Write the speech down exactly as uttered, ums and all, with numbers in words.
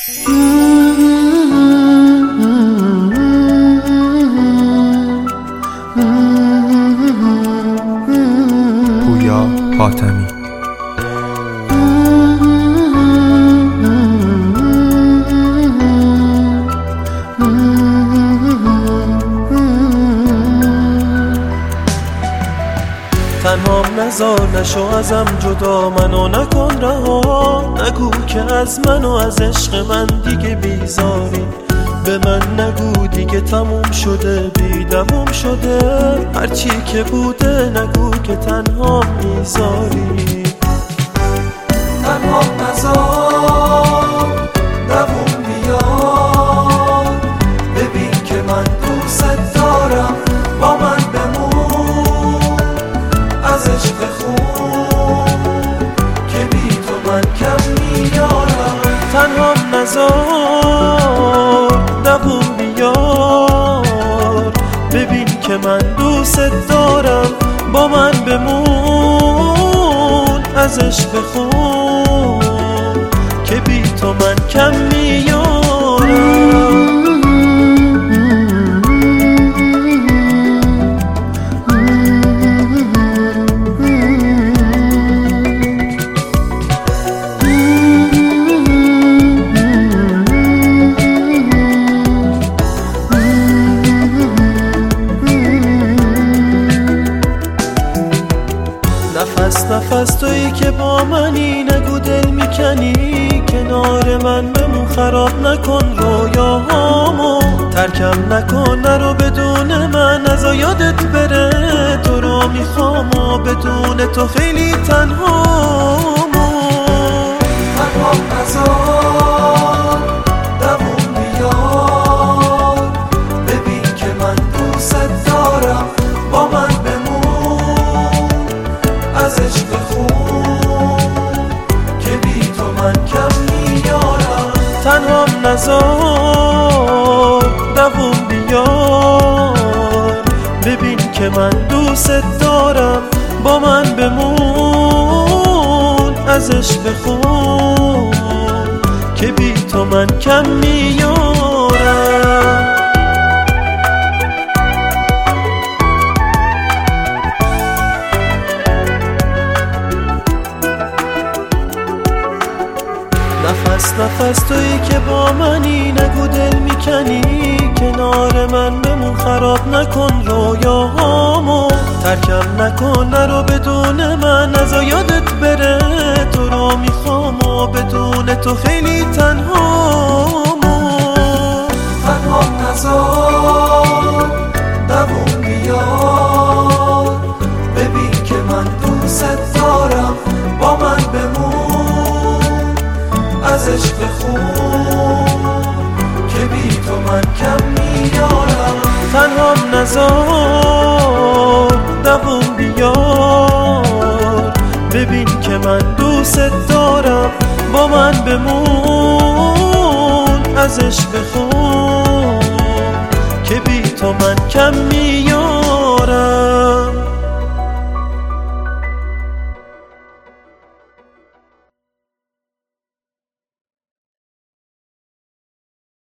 پویا حاتمی. تنهام نزار نشو ازم جدا، منو نکن رها، نگو که از من و از عشق من دیگه بیزاری، به من نگو دیگه تموم شده بی دوام شده، هرچی که بوده نگو که تنها میذاری. تنهام نزار دوام بیار، ببین که من دوست دارم، با من بمون از عشق خون که بی تو من کم میارم. تنهام نزار دوام بیار، ببین که من دوست دارم، با من بمون از عشق خون که بی تو من کم میارم. نفس نفس تویی که با منی، نگو دل میکنی، کنار من بمون، خراب نکن رویاهامو، ترکم نکن نرو بدون من، از یادت بره تو رو میخوام و بدون تو خیلی تنهامو. تنهام نزار دوام بیار، ببین که من دوست دارم، با من از عشق خون که بی تو من کم میارم. تنهام نزار دوام بیار، ببین که من دوست دارم، با من بمون از عشق خون که بی تو من کم میارم. نفس نفس تویی که با منی، نگو دل میکنی، کنار من بمون، خراب نکن رویاهامو، ترکم نکن نرو بدون من، از یادت بره تو رو میخوام و بدون تو خیلی تنهامو. تنهام نزار دوام بیار، ببین که من دوست دارم، با من بمون از عشق خون که بی تو من کم میارم. تنهام نزار دوام بیار، ببین که من دوست دارم، با من بمون از عشق خون که بی تو من کم میارم.